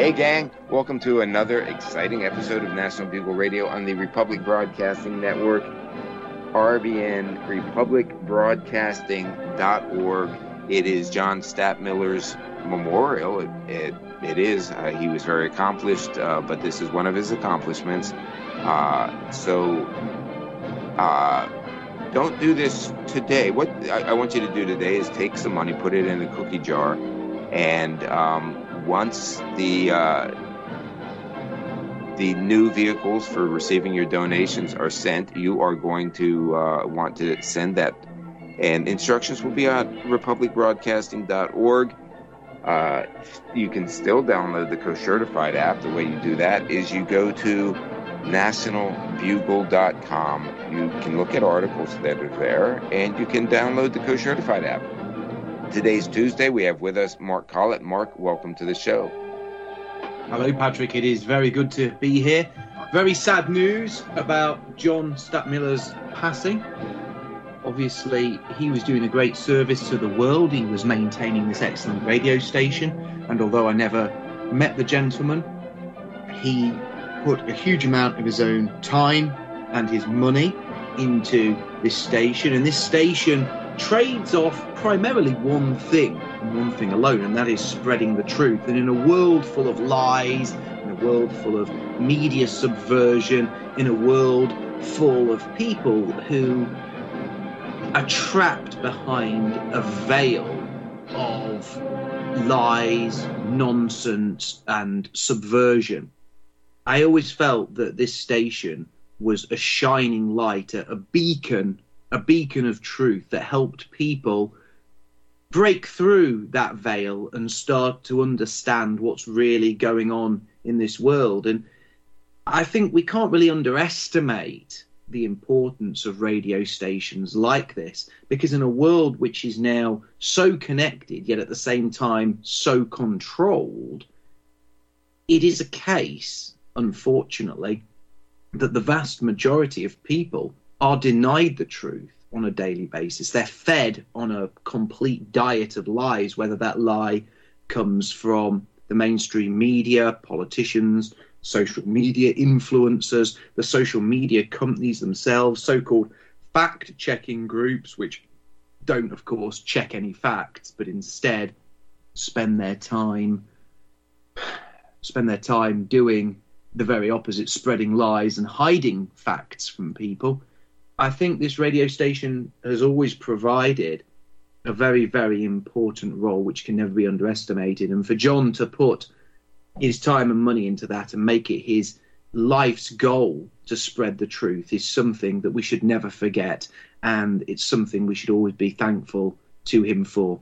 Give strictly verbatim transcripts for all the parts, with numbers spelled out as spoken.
Hey gang, welcome to another exciting episode of National Bugle Radio on the Republic Broadcasting Network, R B N, republic broadcasting dot org. It is John Stadtmiller's memorial. It, it, it is. Uh, he was very accomplished, uh, but this is one of his accomplishments. Uh, so uh, don't do this today. What I, I want you to do today is take some money, put it in a cookie jar, and um, once the uh, the new vehicles for receiving your donations are sent, you are going to uh, want to send that. And instructions will be on republic broadcasting dot org. Uh, you can still download the Co-Certified app. The way you do that is you go to national bugle dot com. You can look at articles that are there, and you can download the Co-Certified app. Today's Tuesday. We have with us Mark Collett. Mark, welcome to the show. Hello, Patrick. It is very good to be here. Very sad news about John Stadtmiller's passing. Obviously, he was doing a great service to the world. He was maintaining this excellent radio station. And although I never met the gentleman, he put a huge amount of his own time and his money into this station. And this station trades off primarily one thing, and one thing alone, and that is spreading the truth. And in a world full of lies, in a world full of media subversion, in a world full of people who are trapped behind a veil of lies, nonsense, and subversion, I always felt that this station was a shining light, a, a beacon, a beacon of truth that helped people break through that veil and start to understand what's really going on in this world. And I think we can't really underestimate the importance of radio stations like this, because in a world which is now so connected, yet at the same time so controlled, it is a case, unfortunately, that the vast majority of people are denied the truth on a daily basis. They're fed on a complete diet of lies, whether that lie comes from the mainstream media, politicians, social media influencers, the social media companies themselves, so-called fact-checking groups, which don't, of course, check any facts, but instead spend their time spend their time doing the very opposite, spreading lies and hiding facts from people. I think this radio station has always provided a very, very important role, which can never be underestimated. And for John to put his time and money into that and make it his life's goal to spread the truth is something that we should never forget. And it's something we should always be thankful to him for.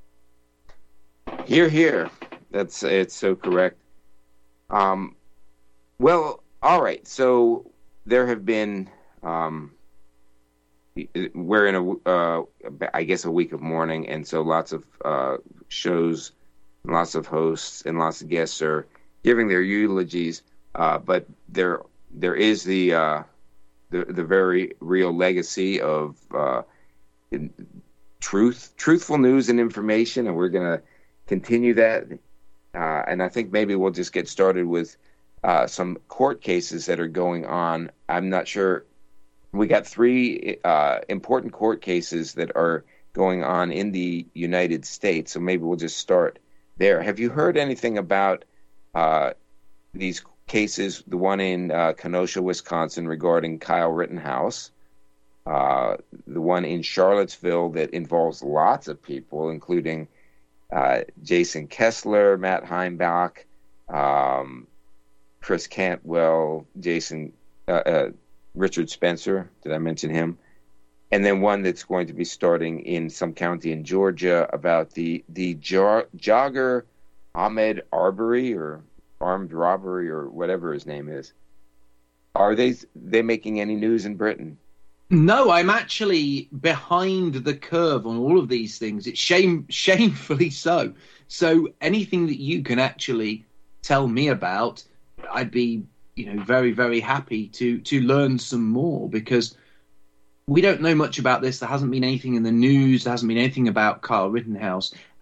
Hear, hear. That's, it's so correct. Um, well, all right. So there have been, um, we're in a, uh, I guess, a week of mourning, and so lots of uh, shows, lots of hosts, and lots of guests are giving their eulogies. Uh, but there, there is the uh, the the very real legacy of uh, truth, truthful news and information, and we're going to continue that. Uh, and I think maybe we'll just get started with uh, some court cases that are going on. I'm not sure. We got three uh, important court cases that are going on in the United States, so maybe we'll just start there. Have you heard anything about uh, these cases? The one in uh, Kenosha, Wisconsin, regarding Kyle Rittenhouse. Uh, the one in Charlottesville that involves lots of people, including uh, Jason Kessler, Matt Heimbach, um, Chris Cantwell, Jason... Uh, uh, Richard Spencer, did I mention him? And then one that's going to be starting in some county in Georgia about the the jo- jogger Ahmaud Arbery, or armed robbery, or whatever his name is. Are they they making any news in Britain? No, I'm actually behind the curve on all of these things. It's shame shamefully so. So anything that you can actually tell me about, I'd be you know, very, very happy to to learn some more, because we don't know much about this. There hasn't been anything in the news. There hasn't been anything about Kyle Rittenhouse.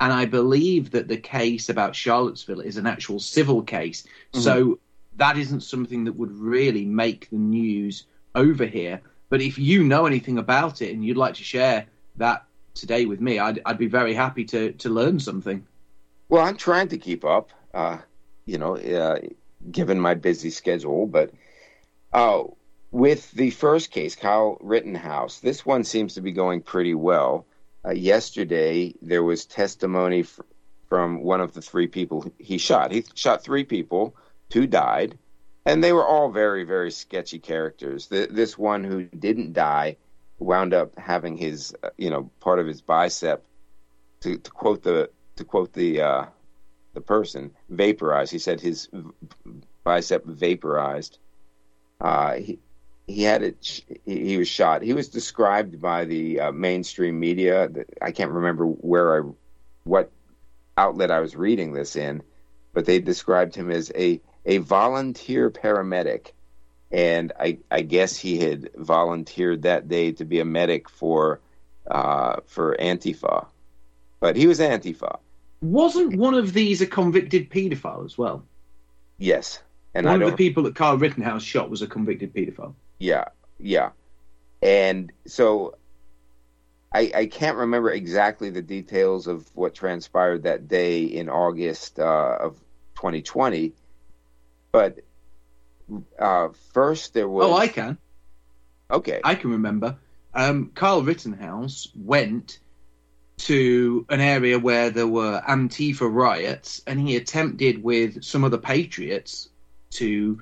And I believe that the case about Charlottesville is an actual civil case. Mm-hmm. So that isn't something that would really make the news over here. But if you know anything about it and you'd like to share that today with me, I'd, I'd be very happy to, to learn something. Well, I'm trying to keep up, uh, you know, uh, given my busy schedule. But uh, with the first case, Kyle Rittenhouse, this one seems to be going pretty well. Uh, yesterday, there was testimony f- from one of the three people he shot. He shot three people, two died, and they were all very, very sketchy characters. The, this one who didn't die wound up having his, uh, you know, part of his bicep, to, to quote the to quote the uh, the person, vaporized. He said his bicep vaporized. Uh, he. He had it. He was shot. He was described by the uh, mainstream media. I can't remember where I, what outlet I was reading this in, but they described him as a a volunteer paramedic, and I, I guess he had volunteered that day to be a medic for uh, for Antifa, but he was Antifa. Wasn't one of these a convicted paedophile as well? Yes, and one I of the people that Kyle Rittenhouse shot was a convicted paedophile. Yeah, yeah. And so I, I can't remember exactly the details of what transpired that day in August uh, of twenty twenty, but uh, first there was... Oh, I can. Okay. I can remember. Um, Kyle Rittenhouse went to an area where there were Antifa riots, and he attempted with some other patriots to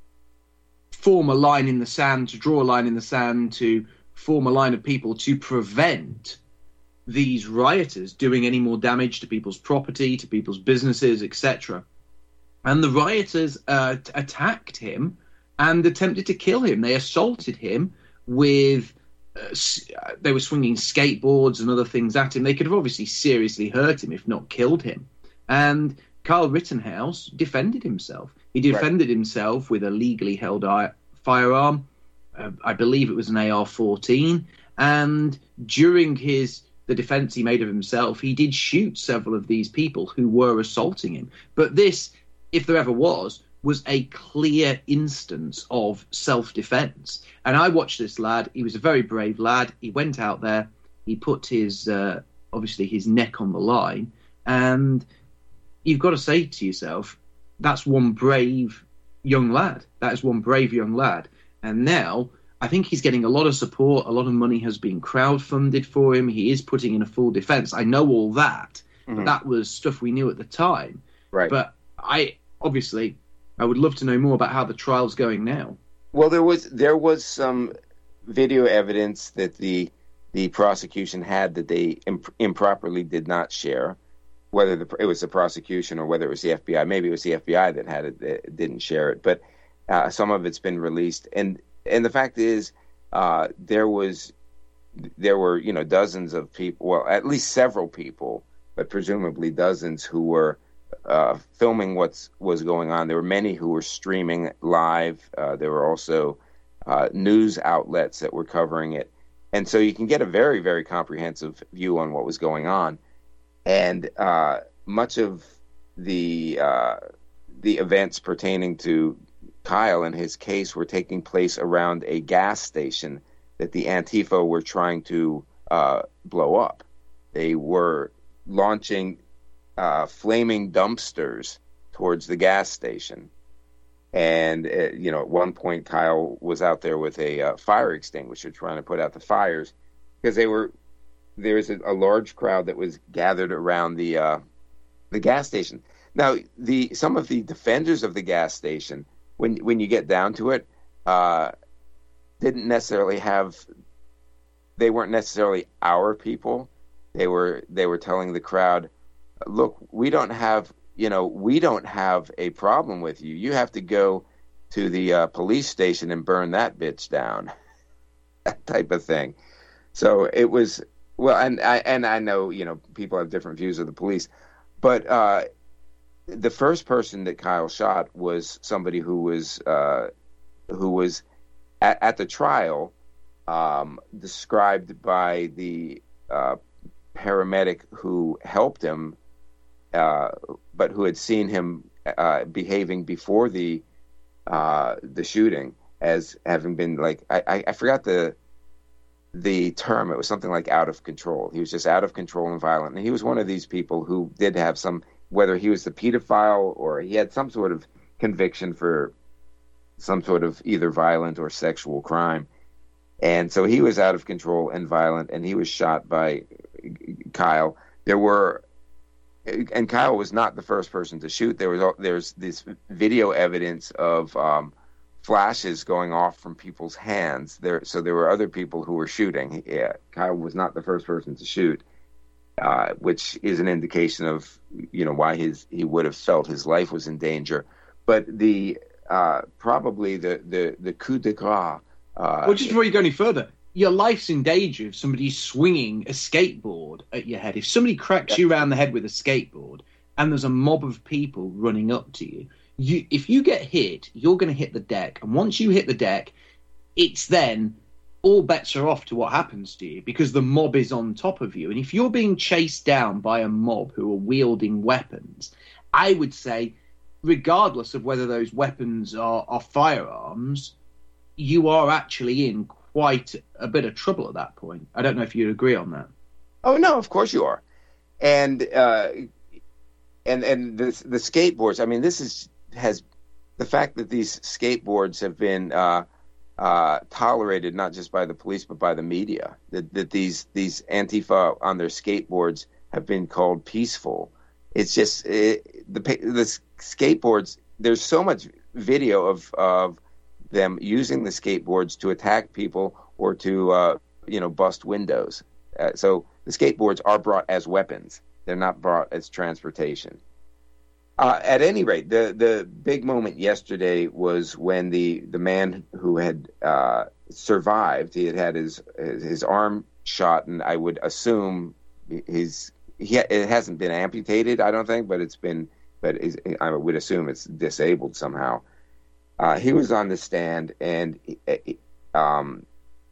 form a line in the sand, to draw a line in the sand, to form a line of people to prevent these rioters doing any more damage to people's property, to people's businesses, et cetera. And the rioters uh, t- attacked him and attempted to kill him. They assaulted him with... Uh, they were swinging skateboards and other things at him. They could have obviously seriously hurt him, if not killed him. And Kyle Rittenhouse defended himself. He defended right. himself with a legally held firearm. Uh, I believe it was an A R fourteen. And during his the defense he made of himself, he did shoot several of these people who were assaulting him. But this, if there ever was, was a clear instance of self-defense. And I watched this lad. He was a very brave lad. He went out there. He put his, uh, obviously, his neck on the line. And you've got to say to yourself, that's one brave young lad. That is one brave young lad. And now I think he's getting a lot of support. A lot of money has been crowdfunded for him. He is putting in a full defense. I know all that. Mm-hmm. But that was stuff we knew at the time. Right. But I, obviously, I would love to know more about how the trial's going now. Well, there was there was some video evidence that the the prosecution had that they imp- improperly did not share. Whether the, it was the prosecution or whether it was the F B I, maybe it was the F B I that had it, that didn't share it. But uh, some of it's been released, and and the fact is, uh, there was there were you know dozens of people, well, at least several people, but presumably dozens who were uh, filming what was going on. There were many who were streaming live. Uh, there were also uh, news outlets that were covering it, and so you can get a very very comprehensive view on what was going on. And uh, much of the uh, the events pertaining to Kyle and his case were taking place around a gas station that the Antifa were trying to uh, blow up. They were launching uh, flaming dumpsters towards the gas station. And, uh, you know, at one point, Kyle was out there with a uh, fire extinguisher trying to put out the fires because they were... There was a, a large crowd that was gathered around the uh, the gas station. Now, the some of the defenders of the gas station, when when you get down to it, uh, didn't necessarily have. They weren't necessarily our people. They were they were telling the crowd, "Look, we don't have you know we don't have a problem with you. You have to go to the uh, police station and burn that bitch down," that type of thing. So it was. Well, and I and I know you know people have different views of the police, but uh, the first person that Kyle shot was somebody who was uh, who was at, at the trial um, described by the uh, paramedic who helped him, uh, but who had seen him uh, behaving before the uh, the shooting as having been like I, I, I forgot the the term. It was something like out of control. He was just out of control and violent. And he was one of these people who did have some, whether he was the pedophile or he had some sort of conviction for some sort of either violent or sexual crime. And so he was out of control and violent, and he was shot by Kyle. There were, and Kyle was not the first person to shoot. There was there's this video evidence of um, flashes going off from people's hands. There, so there were other people who were shooting. Yeah, Kyle was not the first person to shoot, uh, which is an indication of you know why his he would have felt his life was in danger. But the uh, probably the the the coup de grace. Uh, well, just before you go any further, your life's in danger if somebody's swinging a skateboard at your head. If somebody cracks you around the head with a skateboard and there's a mob of people running up to you, you if you get hit, you're going to hit the deck. And once you hit the deck, it's then all bets are off to what happens to you because the mob is on top of you. And if you're being chased down by a mob who are wielding weapons, I would say, regardless of whether those weapons are, are firearms, you are actually in quite a bit of trouble at that point. I don't know if you'd agree on that. Oh no, of course you are, and uh, and and the the skateboards. I mean, this is has the fact that these skateboards have been uh, uh, tolerated not just by the police but by the media. That that these these Antifa on their skateboards have been called peaceful. It's just it, the the skateboards. There's so much video of of them using the skateboards to attack people or to, uh, you know, bust windows. Uh, so the skateboards are brought as weapons. They're not brought as transportation. Uh, at any rate, the, the big moment yesterday was when the, the man who had uh, survived, he had had his, his his arm shot, and I would assume his he it hasn't been amputated, I don't think, but it's been, but is, I would assume it's disabled somehow. Uh, he was on the stand, and um,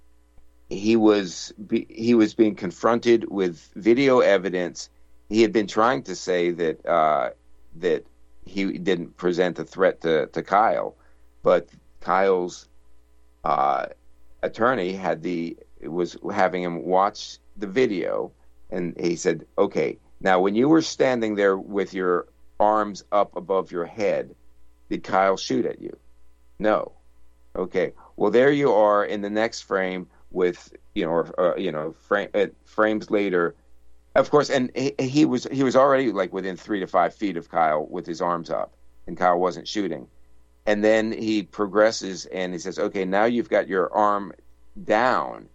he was be, he was being confronted with video evidence. He had been trying to say that uh, that he didn't present a threat to, to Kyle, but Kyle's uh, attorney had the was having him watch the video, and he said, "Okay, now when you were standing there with your arms up above your head, did Kyle shoot at you?" No. Okay. Well, there you are in the next frame with, you know, or, uh, you know, frame, uh, frames later, of course. And he, he was he was already like within three to five feet of Kyle with his arms up, and Kyle wasn't shooting. And then he progresses and he says, "Okay, now you've got your arm down."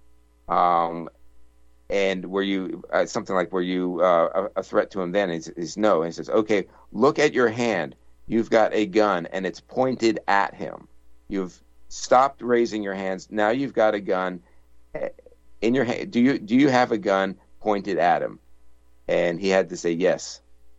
Um, and were you uh, something like were you uh, a, a threat to him then? He says, "No." And he says, "Okay, look at your hand. You've got a gun, and it's pointed at him. You've stopped raising your hands. Now you've got a gun in your hand. Do you do you have a gun pointed at him?" And he had to say yes.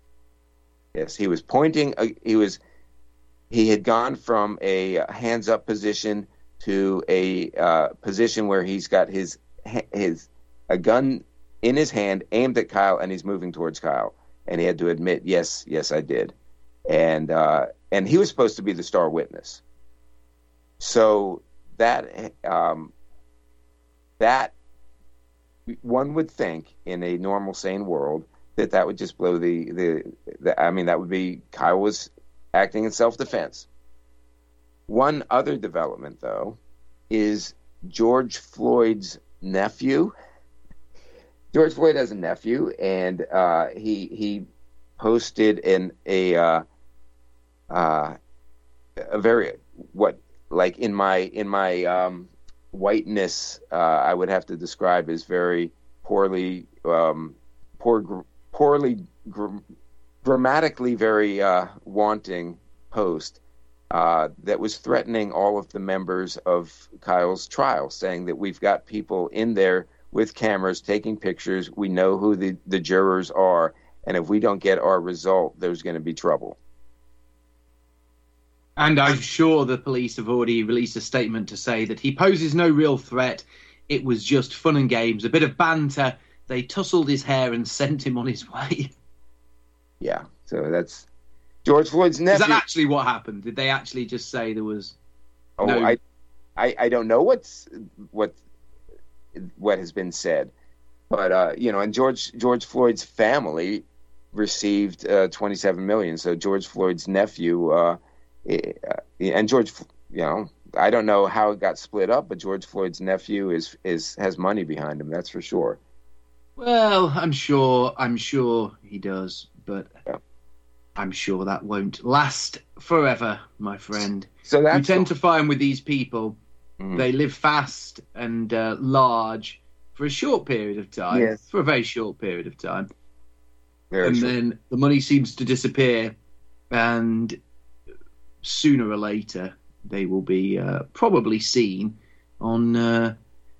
Yes, he was pointing. He was. He had gone from a hands-up position to a uh, position where he's got his his a gun in his hand aimed at Kyle, and he's moving towards Kyle. And he had to admit, yes, yes, I did. And uh, and he was supposed to be the star witness. So that um, that one would think in a normal, sane world that that would just blow the, the the I mean that would be Kyle was acting in self-defense. One other development, though, is George Floyd's nephew. George Floyd has a nephew, and uh, he he posted in a uh, uh, a very what like in my in my um, whiteness uh, I would have to describe as very poorly um, poor poorly gr- grammatically very uh, wanting post uh, that was threatening all of the members of Kyle's trial, saying that we've got people in there with cameras taking pictures. We know who the, the jurors are, and if we don't get our result, there's going to be trouble. And I'm sure the police have already released a statement to say that he poses no real threat. It was just fun and games, a bit of banter, they tousled his hair and sent him on his way. Yeah, so that's George Floyd's nephew. Is that actually what happened? Did they actually just say there was? Oh, no... I, I, I don't know what's what what has been said, but uh, you know, and George George Floyd's family received uh, twenty-seven million. So George Floyd's nephew, uh, and George, you know, I don't know how it got split up, but George Floyd's nephew is is has money behind him. That's for sure. Well, I'm sure, I'm sure he does, but yeah. I'm sure that won't last forever, my friend. So that's you tend the... to find with these people, mm. they live fast and uh, large for a short period of time, yes. for a very short period of time. Very and short. Then the money seems to disappear, and sooner or later they will be uh, probably seen on uh,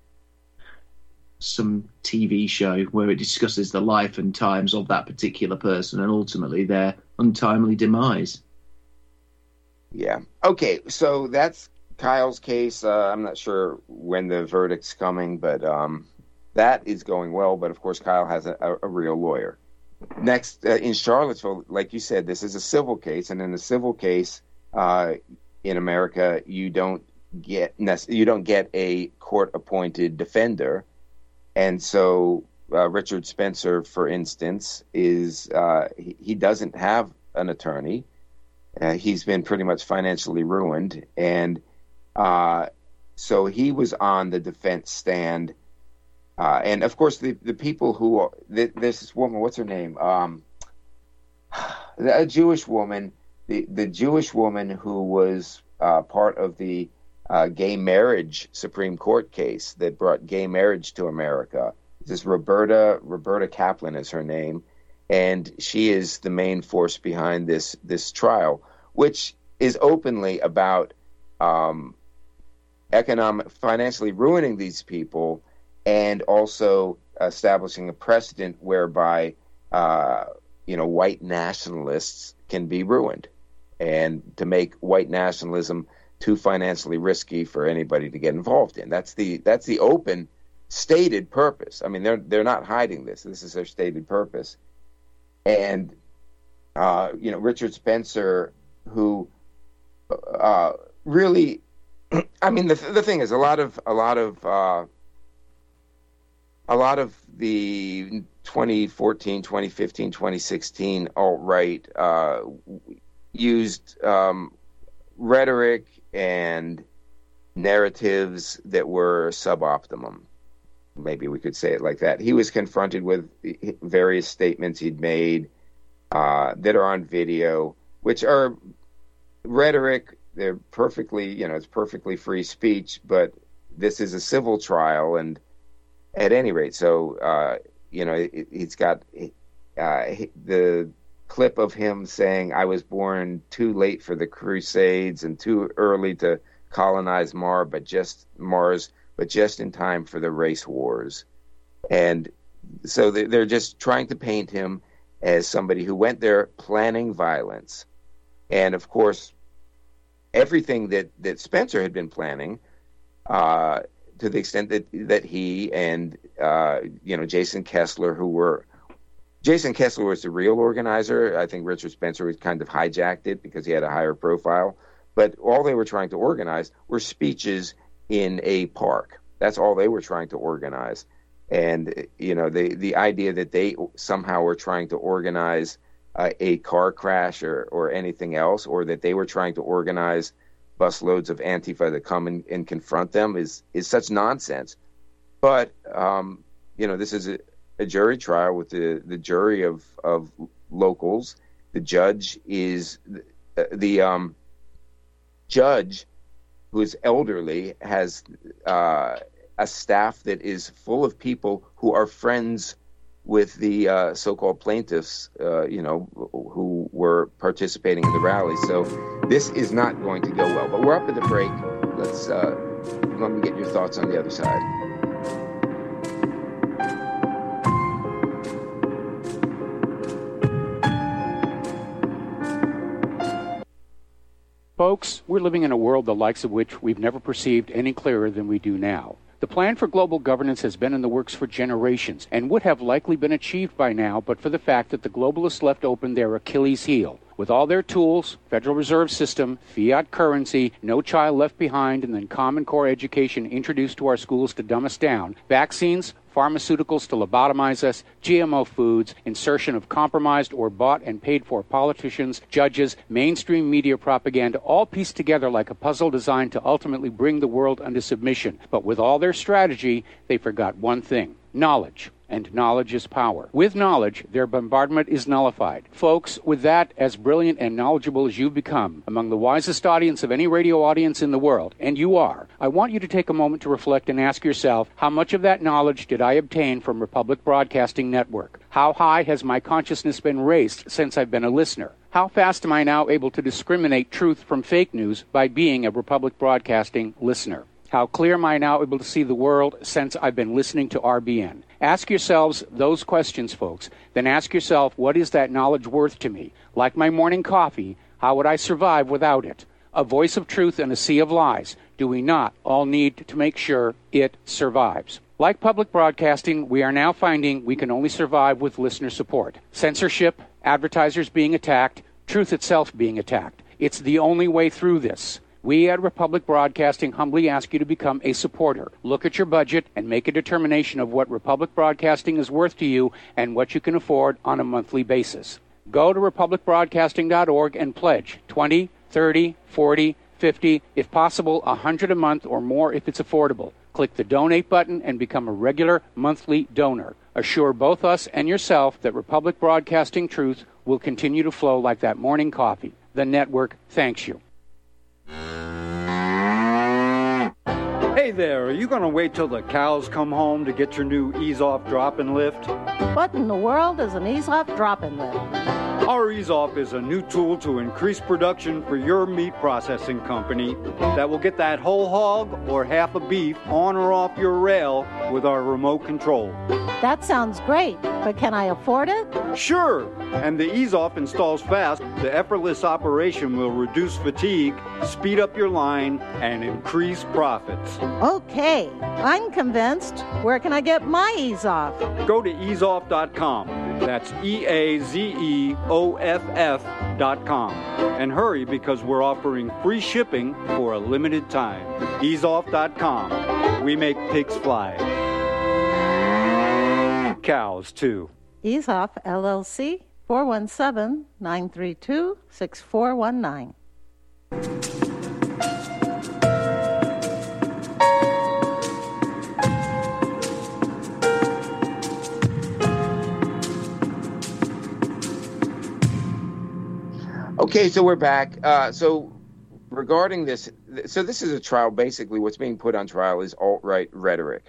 some T V show where it discusses the life and times of that particular person and ultimately their untimely demise. Yeah. Okay, so that's Kyle's case. Uh, I'm not sure when the verdict's coming, but um, that is going well. But, of course, Kyle has a, a, a real lawyer. Next, uh, in Charlottesville, like you said, this is a civil case. And in a civil case uh, in America, you don't get you don't get a court-appointed defender. And so uh, Richard Spencer, for instance, is uh, he, he doesn't have an attorney. Uh, he's been pretty much financially ruined. And uh, so he was on the defense stand. Uh, and, of course, the, the people who – this woman, what's her name? Um, a Jewish woman, the, the Jewish woman who was uh, part of the – Uh, gay marriage Supreme Court case that brought gay marriage to America. This is Roberta Roberta Kaplan is her name, and she is the main force behind this this trial, which is openly about um, economic, financially ruining these people, and also establishing a precedent whereby uh, you know white nationalists can be ruined, and to make white nationalism too financially risky for anybody to get involved in. That's the that's the open, stated purpose. I mean, they're they're not hiding this. This is their stated purpose. And uh, you know, Richard Spencer, who uh, really, I mean, the the thing is, a lot of a lot of uh, a lot of the twenty fourteen, twenty fifteen, twenty sixteen alt-right uh, used um, rhetoric and narratives that were suboptimum. Maybe we could say it like that. He was confronted with various statements he'd made uh, that are on video, which are rhetoric. They're perfectly, you know, it's perfectly free speech, but this is a civil trial. And at any rate, so, uh, you know, it, he's got uh, the clip of him saying, I was born too late for the Crusades and too early to colonize Mars, but just Mars, but just in time for the race wars. And so they're just trying to paint him as somebody who went there planning violence. And of course, everything that, that Spencer had been planning, uh, to the extent that, that he and, uh, you know, Jason Kessler, who were Jason Kessler was the real organizer. I think Richard Spencer was kind of hijacked it because he had a higher profile. But all they were trying to organize were speeches in a park. That's all they were trying to organize. And, you know, the, the idea that they somehow were trying to organize uh, a car crash or, or anything else, or that they were trying to organize busloads of Antifa to come and, and confront them is, is such nonsense. But, um, you know, this is a, a jury trial with the, the jury of, of locals. The judge is the, the um, judge, who is elderly, has uh, a staff that is full of people who are friends with the uh, so-called plaintiffs, uh, you know, who were participating in the rally. So this is not going to go well. But we're up at the break. Let's uh, let me get your thoughts on the other side. Folks, we're living in a world the likes of which we've never perceived any clearer than we do now. The plan for global governance has been in the works for generations and would have likely been achieved by now but for the fact that the globalists left open their Achilles heel. With all their tools, Federal Reserve System, fiat currency, no child left behind, and then Common Core education introduced to our schools to dumb us down, vaccines, pharmaceuticals to lobotomize us, G M O foods, insertion of compromised or bought and paid for politicians, judges, mainstream media propaganda, all pieced together like a puzzle designed to ultimately bring the world under submission. But with all their strategy, they forgot one thing: knowledge. And knowledge is power. With knowledge, their bombardment is nullified. Folks, with that, as brilliant and knowledgeable as you've become, among the wisest audience of any radio audience in the world, and you are, I want you to take a moment to reflect and ask yourself, how much of that knowledge did I obtain from Republic Broadcasting Network? How high has my consciousness been raised since I've been a listener? How fast am I now able to discriminate truth from fake news by being a Republic Broadcasting listener? How clear am I now able to see the world since I've been listening to R B N? Ask yourselves those questions, folks. Then ask yourself, what is that knowledge worth to me? Like my morning coffee, how would I survive without it? A voice of truth in a sea of lies. Do we not all need to make sure it survives? Like public broadcasting, we are now finding we can only survive with listener support. Censorship, advertisers being attacked, truth itself being attacked. It's the only way through this. We at Republic Broadcasting humbly ask you to become a supporter. Look at your budget and make a determination of what Republic Broadcasting is worth to you and what you can afford on a monthly basis. Go to republic broadcasting dot org and pledge twenty, thirty, forty, fifty, if possible one hundred a month or more if it's affordable. Click the donate button and become a regular monthly donor. Assure both us and yourself that Republic Broadcasting truth will continue to flow like that morning coffee. The network thanks you. Hey there, are you going to wait till the cows come home to get your new ease-off drop-and lift? What in the world is an ease-off drop-and lift? Our ease-off is a new tool to increase production for your meat processing company that will get that whole hog or half a beef on or off your rail with our remote control. That sounds great, but can I afford it? Sure, and the ease-off installs fast. The effortless operation will reduce fatigue, speed up your line, and increase profits. Okay, I'm convinced. Where can I get my ease-off? Go to ease off dot com. That's E A Z E O F F dot com. And hurry, because we're offering free shipping for a limited time. ease off dot com. We make pigs fly. Cows, too. Ease-Off, L L C, four one seven, nine three two, six four one nine. Okay, so we're back. Uh, so regarding this, so this is a trial. Basically, what's being put on trial is alt-right rhetoric.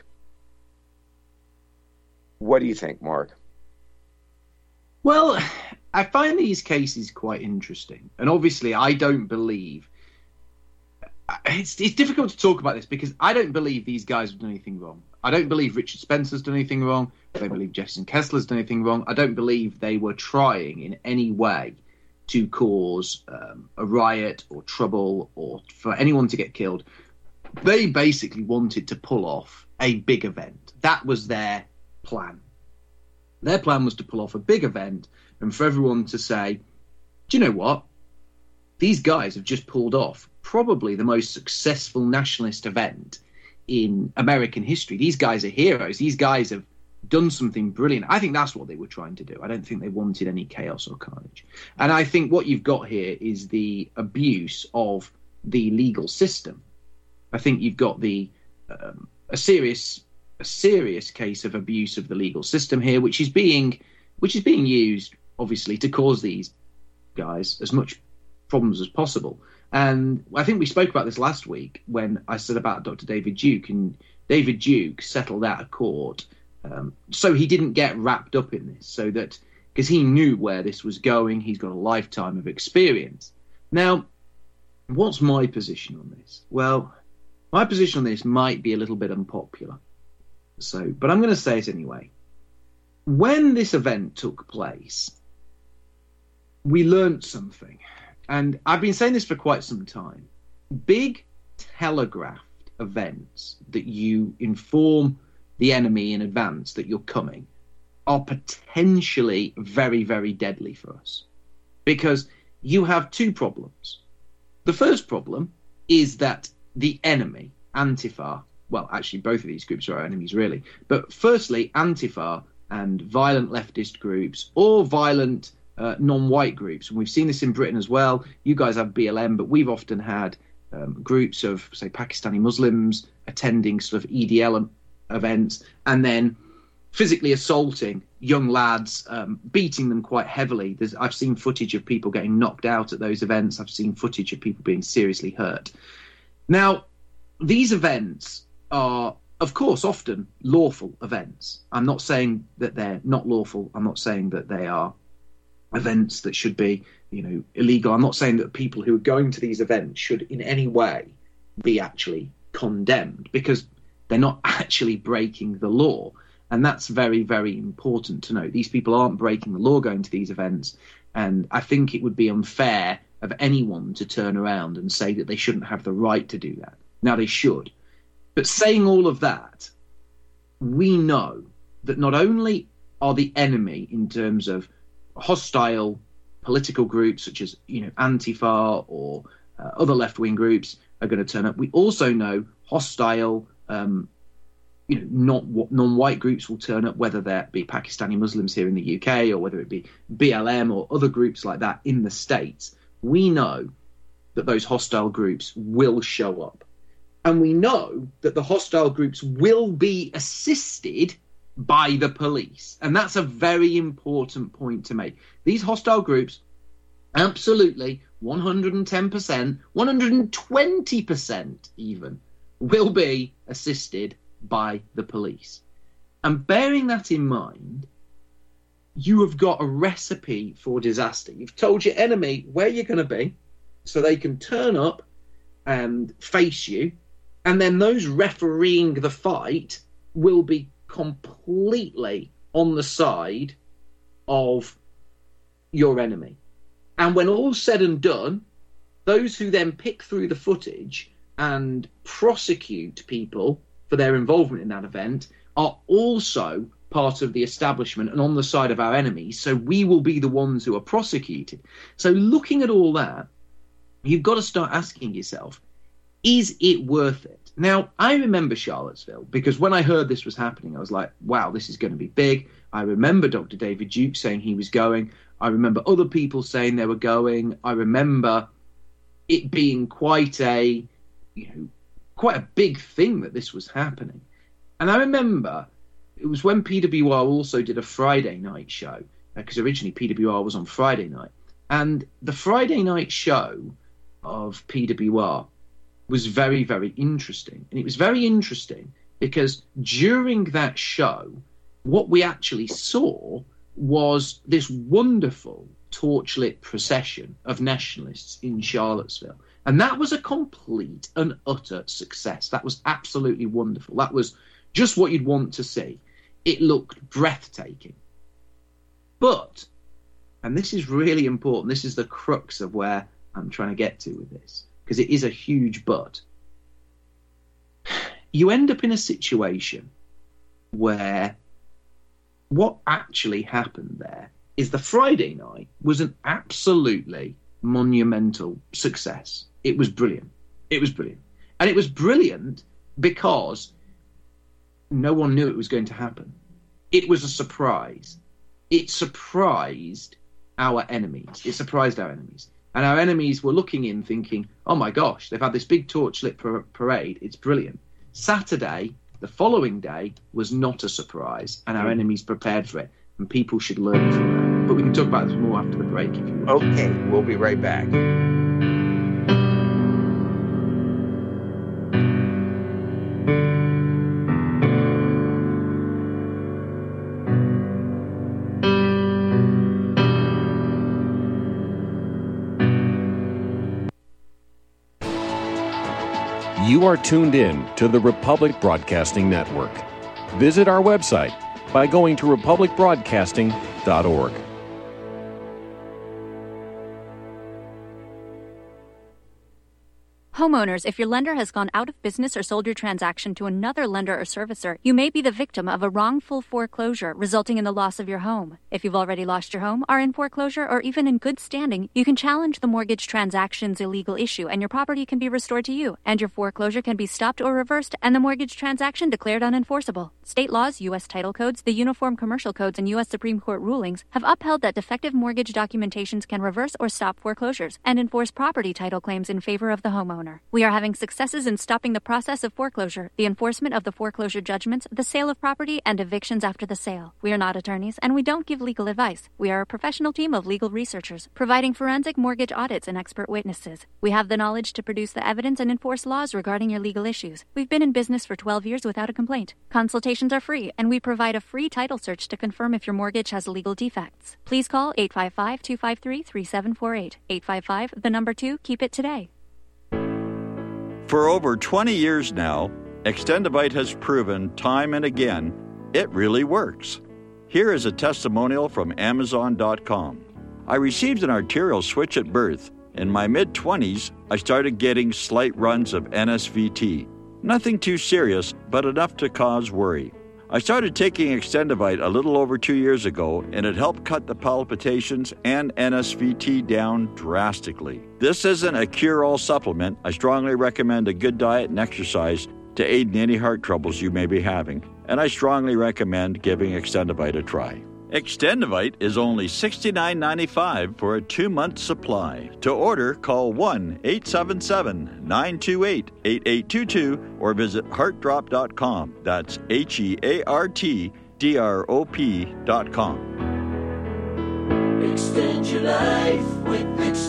What do you think, Mark? Well, I find these cases quite interesting. And obviously, I don't believe... It's, it's difficult to talk about this because I don't believe these guys have done anything wrong. I don't believe Richard Spencer's done anything wrong. I don't believe Jefferson Kessler's done anything wrong. I don't believe they were trying in any way to cause um, a riot or trouble or for anyone to get killed. They basically wanted to pull off a big event. That was their plan. Their plan was to pull off a big event and for everyone to say, do you know what? These guys have just pulled off probably the most successful nationalist event in American history. These guys are heroes. These guys have done something brilliant. I think that's what they were trying to do. I don't think they wanted any chaos or carnage. And I think what you've got here is the abuse of the legal system. I think you've got the um, a serious a serious case of abuse of the legal system here, which is being which is being used obviously to cause these guys as much problems as possible. And I think we spoke about this last week when I said about Doctor David Duke, and David Duke settled out of court. Um, so he didn't get wrapped up in this, so that because he knew where this was going, he's got a lifetime of experience. Now, what's my position on this? Well, my position on this might be a little bit unpopular, so but I'm going to say it anyway. When this event took place, we learned something, and I've been saying this for quite some time. Big telegraphed events that you inform the enemy in advance that you're coming are potentially very, very deadly for us. Because you have two problems. The first problem is that the enemy, Antifa, well, actually both of these groups are our enemies, really. But firstly, Antifa and violent leftist groups or violent uh, non-white groups. And we've seen this in Britain as well. You guys have B L M, but we've often had um, groups of, say, Pakistani Muslims attending sort of E D L events and then physically assaulting young lads, um, beating them quite heavily. There's, I've seen footage of people getting knocked out at those events. I've seen footage of people being seriously hurt. Now, these events are, of course, often lawful events. I'm not saying that they're not lawful. I'm not saying that they are events that should be, you know, illegal. I'm not saying that people who are going to these events should in any way be actually condemned, because they're not actually breaking the law. And that's very, very important to note. These people aren't breaking the law going to these events. And I think it would be unfair of anyone to turn around and say that they shouldn't have the right to do that. Now, they should. But saying all of that, we know that not only are the enemy in terms of hostile political groups such as, you know, Antifa or uh, other left-wing groups are going to turn up. We also know hostile um you know, not non-white groups will turn up, whether that be Pakistani Muslims here in the U K or whether it be B L M or other groups like that in the States. We know that those hostile groups will show up. And we know that the hostile groups will be assisted by the police. And that's a very important point to make. These hostile groups, absolutely, one hundred ten percent, one hundred twenty percent even, will be assisted by the police. And bearing that in mind, you have got a recipe for disaster. You've told your enemy where you're going to be so they can turn up and face you, and then those refereeing the fight will be completely on the side of your enemy. And when all's said and done, those who then pick through the footage and prosecute people for their involvement in that event are also part of the establishment and on the side of our enemies. So we will be the ones who are prosecuted. So looking at all that, you've got to start asking yourself, is it worth it? Now, I remember Charlottesville because when I heard this was happening, I was like, wow, this is going to be big. I remember Doctor David Duke saying he was going. I remember other people saying they were going. I remember it being quite a, you know, quite a big thing that this was happening. And I remember it was when P W R also did a Friday night show, because originally P W R was on Friday night. And the Friday night show of P W R was very, very interesting. And it was very interesting because during that show, what we actually saw was this wonderful torchlit procession of nationalists in Charlottesville. And that was a complete and utter success. That was absolutely wonderful. That was just what you'd want to see. It looked breathtaking. But, and this is really important, this is the crux of where I'm trying to get to with this, because it is a huge but. You end up in a situation where what actually happened there is the Friday night was an absolutely monumental success. It was brilliant. It was brilliant. And it was brilliant because no one knew it was going to happen. It was a surprise. It surprised our enemies. It surprised our enemies. And our enemies were looking in thinking, oh my gosh, they've had this big torchlit par- parade. It's brilliant. Saturday, the following day, was not a surprise. And our enemies prepared for it. And people should learn from that. But we can talk about this more after the break if you want. Okay, we'll be right back. You are tuned in to the Republic Broadcasting Network. Visit our website by going to republic broadcasting dot org. Homeowners, if your lender has gone out of business or sold your transaction to another lender or servicer, you may be the victim of a wrongful foreclosure, resulting in the loss of your home. If you've already lost your home, are in foreclosure, or even in good standing, you can challenge the mortgage transaction's illegal issue, and your property can be restored to you, and your foreclosure can be stopped or reversed, and the mortgage transaction declared unenforceable. State laws, U S title codes, the Uniform Commercial Codes, and U S Supreme Court rulings have upheld that defective mortgage documentations can reverse or stop foreclosures and enforce property title claims in favor of the homeowner. We are having successes in stopping the process of foreclosure, the enforcement of the foreclosure judgments, the sale of property, and evictions after the sale. We are not attorneys, and we don't give legal advice. We are a professional team of legal researchers, providing forensic mortgage audits and expert witnesses. We have the knowledge to produce the evidence and enforce laws regarding your legal issues. We've been in business for twelve years without a complaint. Consultations are free, and we provide a free title search to confirm if your mortgage has legal defects. Please call eight five five, two five three, three seven four eight. eight five five, the number two, keep it today. For over twenty years now, Extendivite has proven time and again it really works. Here is a testimonial from Amazon dot com. I received an arterial switch at birth. In my mid-twenties, I started getting slight runs of N S V T. Nothing too serious, but enough to cause worry. I started taking Extendivite a little over two years ago, and it helped cut the palpitations and N S V T down drastically. This isn't a cure-all supplement. I strongly recommend a good diet and exercise to aid in any heart troubles you may be having, and I strongly recommend giving Extendivite a try. Extendivite is only sixty-nine ninety-five for a two-month supply. To order, call one eight seven seven, nine two eight, eight eight two two or visit heart drop dot com. That's H E A R T D R O P dot com. Extend your life with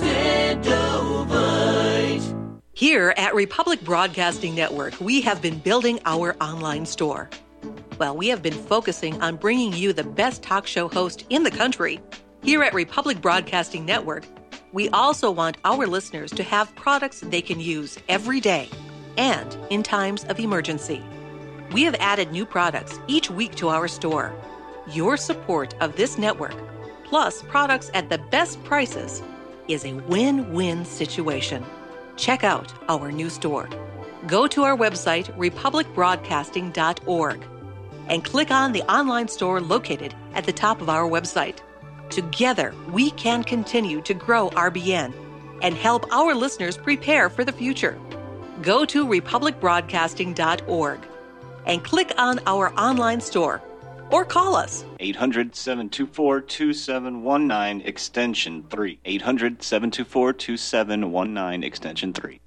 Extendivite. Here at Republic Broadcasting Network, we have been building our online store. Well, we have been focusing on bringing you the best talk show host in the country. Here at Republic Broadcasting Network, we also want our listeners to have products they can use every day and in times of emergency. We have added new products each week to our store. Your support of this network, plus products at the best prices, is a win-win situation. Check out our new store. Go to our website, republic broadcasting dot org. and click on the online store located at the top of our website. Together, we can continue to grow R B N and help our listeners prepare for the future. Go to republic broadcasting dot org and click on our online store or call us. eight hundred, seven two four, two seven one nine, extension three. eight hundred, seven two four, two seven one nine, extension three.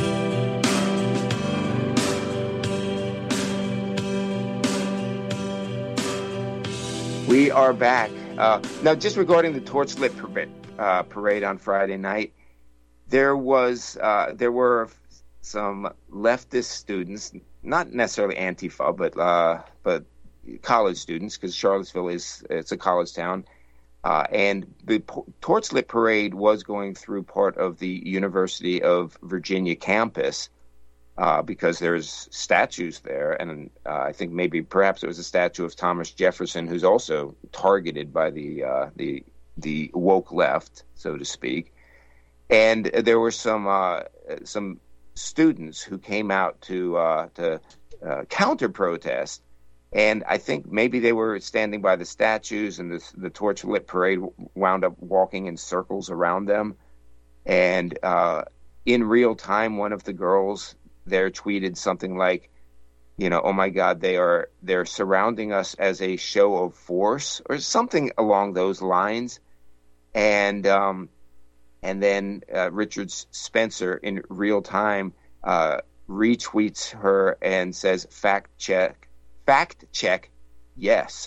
We are back. Uh, now, just regarding the torch lit parade, uh, parade on Friday night, there was uh, there were some leftist students, not necessarily Antifa, but uh, but college students, because Charlottesville is it's a college town, uh, and the po- torch lit parade was going through part of the University of Virginia campus. Uh, because there's statues there, and uh, I think maybe perhaps it was a statue of Thomas Jefferson, who's also targeted by the uh, the the woke left, so to speak. And there were some uh, some students who came out to uh, to uh, counter protest, and I think maybe they were standing by the statues, and the the torch lit parade wound up walking in circles around them. And uh, in real time, one of the girls there tweeted something like, you know, oh my God, they are they're surrounding us as a show of force, or something along those lines. And um, and then uh, Richard Spencer in real time uh, retweets her and says, fact check, fact check, yes.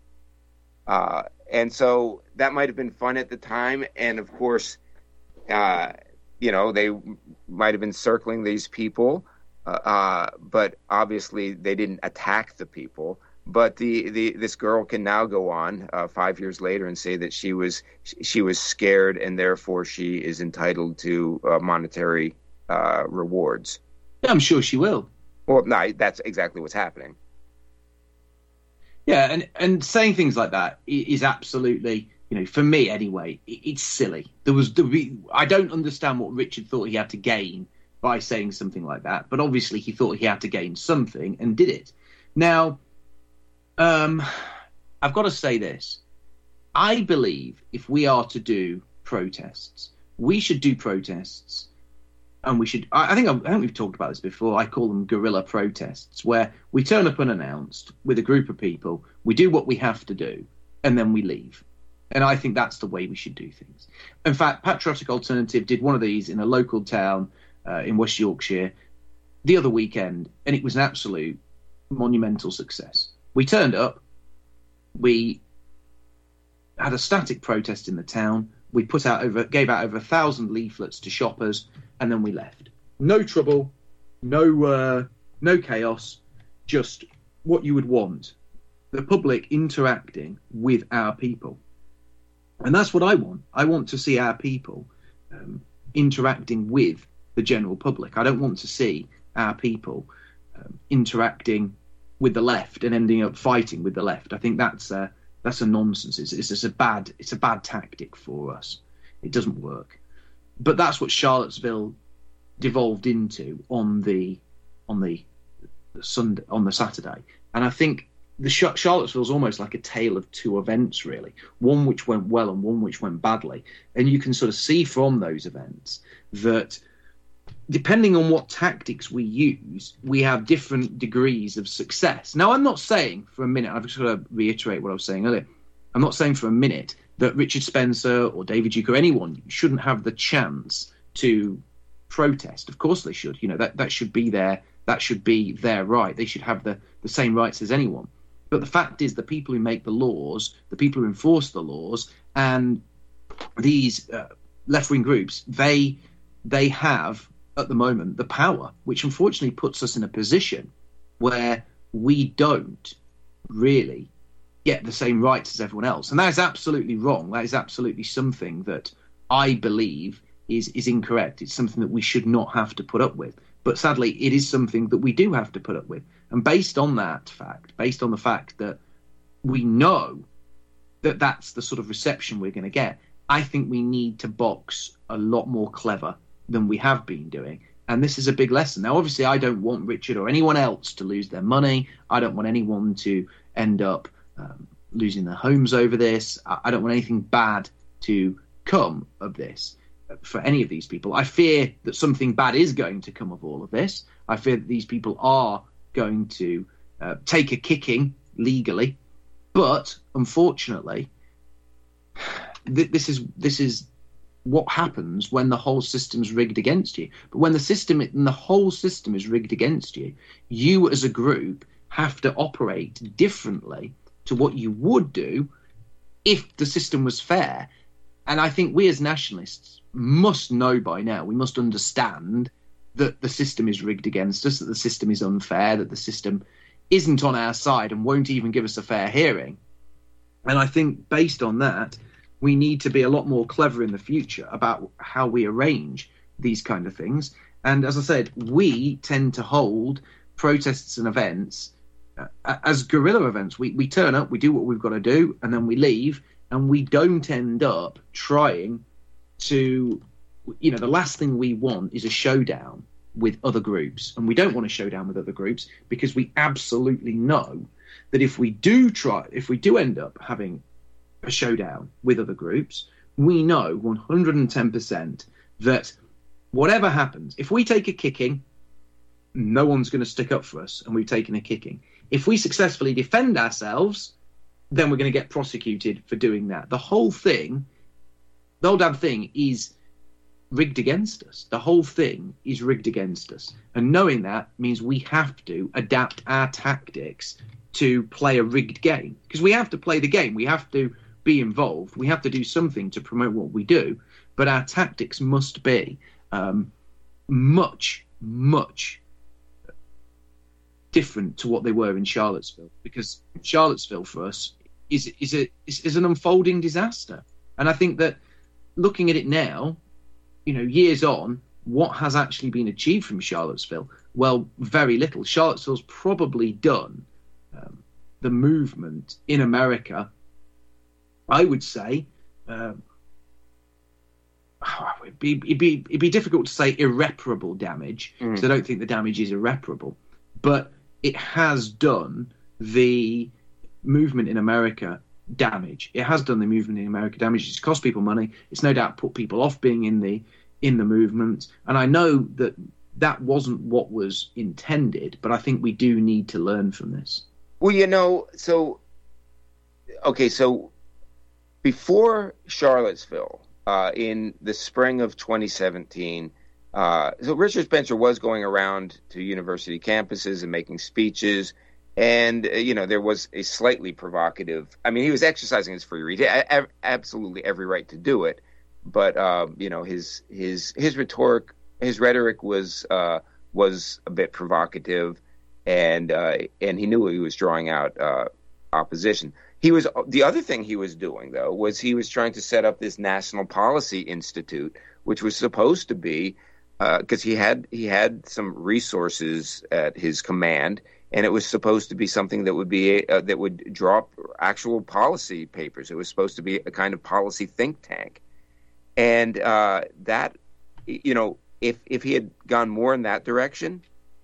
Uh, and so that might have been fun at the time. And of course, uh, you know, they might have been circling these people, uh, uh, but obviously they didn't attack the people. But the, the this girl can now go on uh, five years later and say that she was she was scared, and therefore she is entitled to uh, monetary uh, rewards. I'm sure she will. Well, no, that's exactly what's happening. Yeah, and, and saying things like that is absolutely, you know, for me anyway, it's silly. There was, the I don't understand what Richard thought he had to gain by saying something like that. But obviously he thought he had to gain something and did it. Now, um, I've got to say this. I believe if we are to do protests, we should do protests, and we should. I, I think I think we've talked about this before. I call them guerrilla protests, where we turn up unannounced with a group of people, we do what we have to do, and then we leave. And I think that's the way we should do things. In fact, Patriotic Alternative did one of these in a local town uh, in West Yorkshire the other weekend, and it was an absolute monumental success. We turned up, we had a static protest in the town. We put out over, gave out over a thousand leaflets to shoppers, and then we left. No trouble, no, uh, no chaos, just what you would want: the public interacting with our people, and that's what I want. I want to see our people um, interacting with the general public. I don't want to see our people um, interacting with the left and ending up fighting with the left. I think that's uh, That's a nonsense. It's, it's, it's a bad. It's a bad tactic for us. It doesn't work. But that's what Charlottesville devolved into on the on the Sunday, on the Saturday. And I think the Charlottesville is almost like a tale of two events, really. One which went well and one which went badly. And you can sort of see from those events that, depending on what tactics we use, we have different degrees of success. Now, I'm not saying for a minute, I've just got to reiterate what I was saying earlier. I'm not saying for a minute that Richard Spencer or David Duke or anyone shouldn't have the chance to protest. Of course they should. You know, that, that should be their that should be their right. They should have the, the same rights as anyone. But the fact is, the people who make the laws, the people who enforce the laws, and these uh, left-wing groups, they they have at the moment the power, which unfortunately puts us in a position where we don't really get the same rights as everyone else. And that is absolutely wrong. That is absolutely something that I believe is is incorrect. It's something that we should not have to put up with. But sadly, it is something that we do have to put up with. And based on that fact, based on the fact that we know that that's the sort of reception we're going to get, I think we need to box a lot more clever than we have been doing. And this is a big lesson. Now, obviously, I don't want Richard or anyone else to lose their money. I don't want anyone to end up um, losing their homes over this. I, I don't want anything bad to come of this for any of these people. I fear that something bad is going to come of all of this. I fear that these people are going to uh, take a kicking legally. But unfortunately, th- this is this is what happens when the whole system's rigged against you. But when the system and the whole system is rigged against you, you as a group have to operate differently to what you would do if the system was fair. And I think we as nationalists must know by now, we must understand that the system is rigged against us, that the system is unfair, that the system isn't on our side and won't even give us a fair hearing. And I think based on that, we need to be a lot more clever in the future about how we arrange these kind of things. And as I said, we tend to hold protests and events uh, as guerrilla events. We, we turn up, we do what we've got to do, and then we leave, and we don't end up trying to, you know, the last thing we want is a showdown with other groups. And we don't want a showdown with other groups because we absolutely know that if we do try, if we do end up having a showdown with other groups, we know one hundred ten percent that whatever happens, if we take a kicking, no one's going to stick up for us, and we've taken a kicking. If we successfully defend ourselves, then we're going to get prosecuted for doing that. The whole thing, the whole damn thing is rigged against us. The whole thing is rigged against us. And knowing that means we have to adapt our tactics to play a rigged game. Because we have to play the game. We have to be involved. We have to do something to promote what we do. But our tactics must be um, much, much different to what they were in Charlottesville. Because Charlottesville, for us, is is a is, is an unfolding disaster. And I think that looking at it now, you know, years on, what has actually been achieved from Charlottesville? Well, very little. Charlottesville's probably done um, the movement in America, I would say, uh, oh, it'd, be, it'd, be, it'd be difficult to say irreparable damage, because mm. I don't think the damage is irreparable. But it has done the movement in America damage. It has done the movement in America damage. It's cost people money. It's no doubt put people off being in the in the movement. And I know that that wasn't what was intended, but I think we do need to learn from this. Well, you know, so, okay, so before Charlottesville, uh, in the spring of twenty seventeen, uh, so Richard Spencer was going around to university campuses and making speeches, and, uh, you know, there was a slightly provocative, I mean, he was exercising his free reign. He had absolutely every right to do it, but, uh, you know, his his his rhetoric, his rhetoric was uh, was a bit provocative, and uh, and he knew he was drawing out uh, opposition. He was the other thing he was doing, though, was he was trying to set up this National Policy Institute, which was supposed to be because uh, he had he had some resources at his command, and it was supposed to be something that would be uh, that would draw up actual policy papers. It was supposed to be a kind of policy think tank, and uh, that, you know, if if he had gone more in that direction,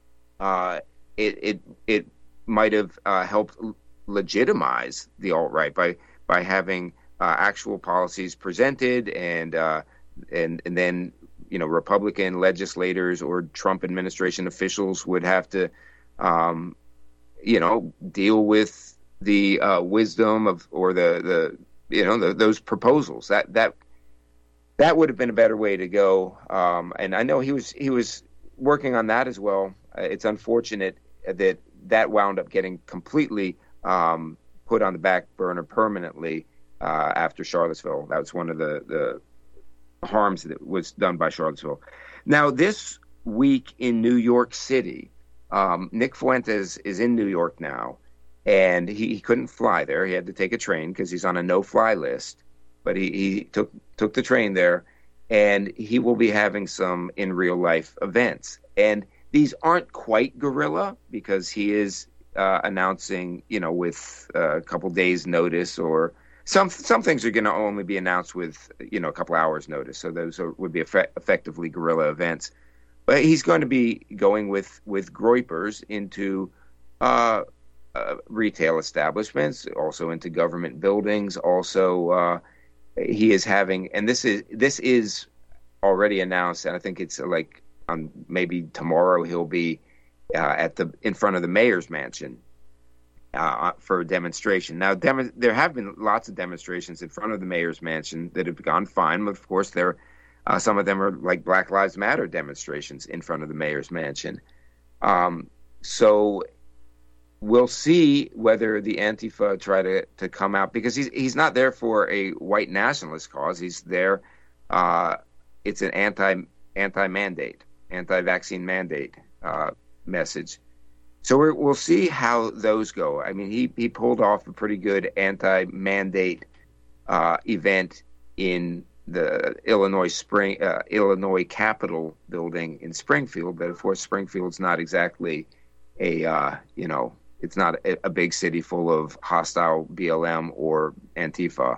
uh, it it it might have uh, helped legitimize the alt-right by by having uh, actual policies presented, and uh, and and then, you know, Republican legislators or Trump administration officials would have to, um, you know, deal with the uh, wisdom of or the the you know the, those proposals. That that that would have been a better way to go. Um, and I know he was he was working on that as well. Uh, it's unfortunate that that wound up getting completely um, put on the back burner permanently uh, after Charlottesville. That was one of the the harms that was done by Charlottesville. Now, this week in New York City, um, Nick Fuentes is in New York now, and he, he couldn't fly there. He had to take a train because he's on a no-fly list, but he, he took took the train there, and he will be having some in real-life events. And these aren't quite guerrilla, because he is uh, announcing, you know, with uh, a couple days' notice, or Some some things are going to only be announced with, you know, a couple hours notice. So those are, would be effect, effectively guerrilla events. But he's going to be going with, with groypers into uh, uh, retail establishments, also into government buildings. Also, uh, he is having, and this is this is already announced, and I think it's like on maybe tomorrow he'll be uh, at the in front of the mayor's mansion. Uh, for a demonstration. Now, dem- there have been lots of demonstrations in front of the mayor's mansion that have gone fine. Of course, there, uh, some of them are like Black Lives Matter demonstrations in front of the mayor's mansion. Um, so we'll see whether the Antifa try to, to come out, because he's he's not there for a white nationalist cause. He's there. Uh, it's an anti anti mandate, anti vaccine mandate uh, message. So we're, we'll see how those go. I mean, he, he pulled off a pretty good anti-mandate uh, event in the Illinois Spring uh, Illinois Capitol building in Springfield, but of course Springfield's not exactly a uh, you know it's not a, a big city full of hostile B L M or Antifa.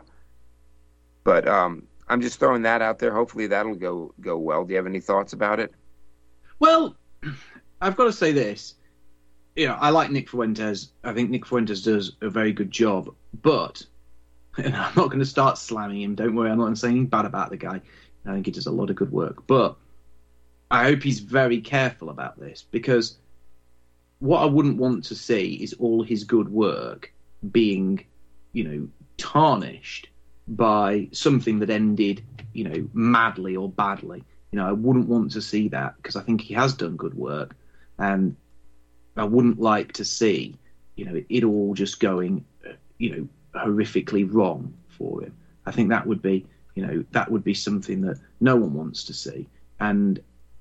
But um, I'm just throwing that out there. Hopefully that'll go go well. Do you have any thoughts about it? Well, I've got to say this. You know, I like Nick Fuentes. I think Nick Fuentes does a very good job. But, and I'm not going to start slamming him. Don't worry, I'm not saying anything bad about the guy. I think he does a lot of good work. But I hope he's very careful about this, because what I wouldn't want to see is all his good work being, you know, tarnished by something that ended, you know, madly or badly. You know, I wouldn't want to see that, because I think he has done good work. And I wouldn't like to see, you know, it all just going, you know, horrifically wrong for him. I think that would be, you know, that would be something that no one wants to see. And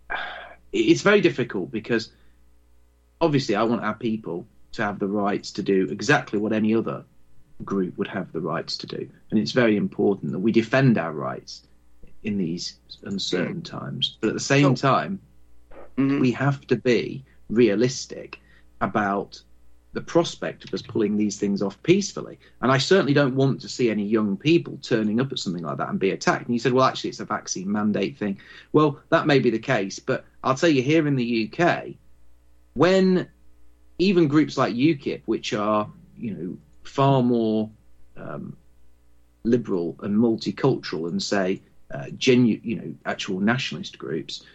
it's very difficult, because obviously I want our people to have the rights to do exactly what any other group would have the rights to do. And it's very important that we defend our rights in these uncertain times. But at the same time, mm-hmm. we have to be realistic about the prospect of us pulling these things off peacefully. And I certainly don't want to see any young people turning up at something like that and be attacked. And you said, well, actually, it's a vaccine mandate thing. Well, that may be the case, but I'll tell you, here in the U K, when even groups like UKIP, which are, you know, far more um, liberal and multicultural and say uh, genuine, you know, actual nationalist groups,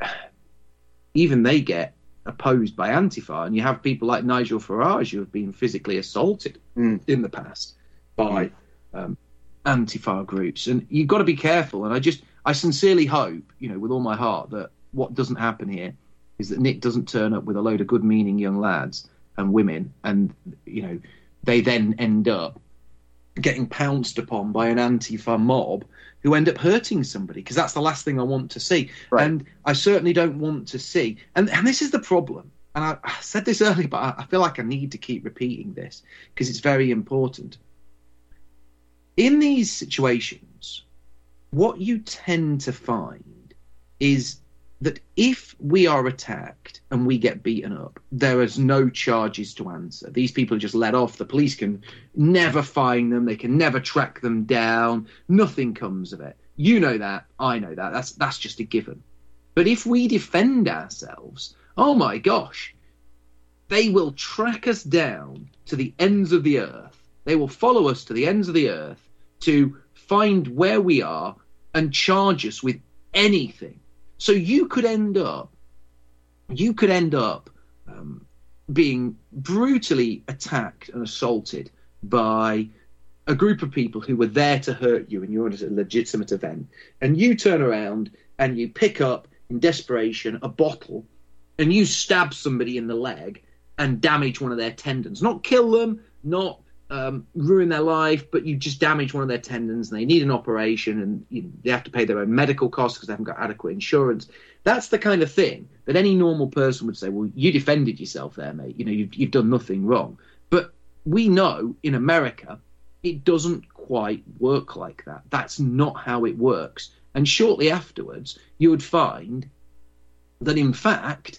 even they get opposed by Antifa, and you have people like Nigel Farage who have been physically assaulted mm. in the past by um, Antifa groups, and you've got to be careful. And I just, I sincerely hope, you know, with all my heart, that what doesn't happen here is that Nick doesn't turn up with a load of good-meaning young lads and women, and you know, they then end up getting pounced upon by an Antifa mob who end up hurting somebody, because that's the last thing I want to see. Right. And I certainly don't want to see, and, and this is the problem, and I, I said this earlier, but I, I feel like I need to keep repeating this because it's very important. In these situations, what you tend to find is that if we are attacked and we get beaten up, there is no charges to answer. These people are just let off. The police can never find them. They can never track them down. Nothing comes of it. You know that. I know that. That's that's just a given. But if we defend ourselves, oh my gosh, they will track us down to the ends of the earth. They will follow us to the ends of the earth to find where we are and charge us with anything. So you could end up, you could end up um, being brutally attacked and assaulted by a group of people who were there to hurt you, and you're at a legitimate event, and you turn around and you pick up in desperation a bottle and you stab somebody in the leg and damage one of their tendons. Not kill them, not um, ruin their life, but you just damage one of their tendons and they need an operation, and you know, they have to pay their own medical costs because they haven't got adequate insurance. That's the kind of thing that any normal person would say, well, you defended yourself there, mate. You know, you've, you've done nothing wrong. But we know in America, it doesn't quite work like that. That's not how it works. And shortly afterwards, you would find that, in fact,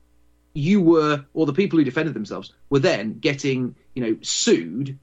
you were, or the people who defended themselves, were then getting, you know, sued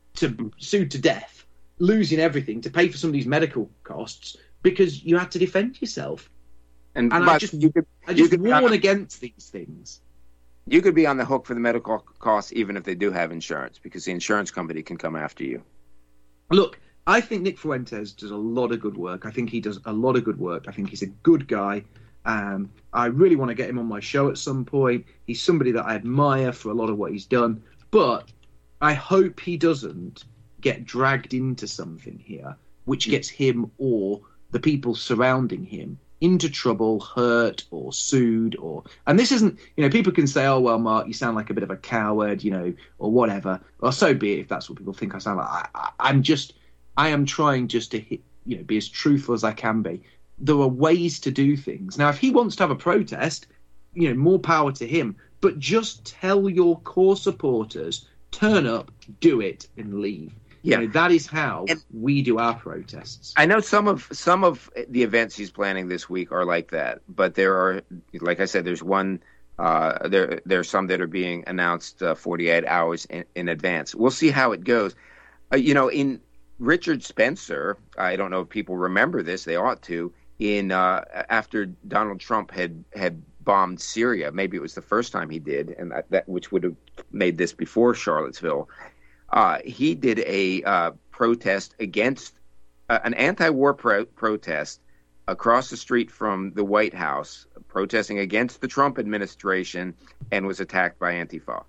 to sued to death, losing everything to pay for somebody's medical costs because you had to defend yourself. And, and I just, you could, I just warn on, against these things. You could be on the hook for the medical costs even if they do have insurance, because the insurance company can come after you. Look, I think Nick Fuentes does a lot of good work. I think he does a lot of good work. I think he's a good guy. Um, I really want to get him on my show at some point. He's somebody that I admire for a lot of what he's done. But I hope he doesn't get dragged into something here which gets him or the people surrounding him into trouble, hurt, or sued, or and this isn't, you know, people can say, oh well, Mark, you sound like a bit of a coward, you know, or whatever. Well, so be it if that's what people think I sound like. I, I, I'm just, I am trying just to hit, you know, be as truthful as I can be. There are ways to do things. Now, if he wants to have a protest, you know, more power to him. But just tell your core supporters, turn up, do it, and leave. Yeah, you know, that is how and we do our protests. I know some of some of the events he's planning this week are like that, but there are, like I said, there's one. Uh, there there are some that are being announced uh, forty-eight hours in, in advance. We'll see how it goes. Uh, you know, in Richard Spencer, I don't know if people remember this. They ought to. In uh, after Donald Trump had had bombed Syria, maybe it was the first time he did, and that, that which would have made this before Charlottesville. Uh, he did a uh, protest against uh, an anti-war pro- protest across the street from the White House, protesting against the Trump administration, and was attacked by Antifa.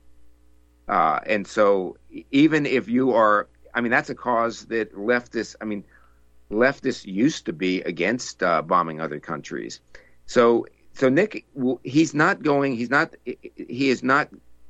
Uh, and so, even if you are, I mean, that's a cause that leftists, I mean, leftists used to be against uh, bombing other countries. So, so Nick, he's not going, he's not, he is not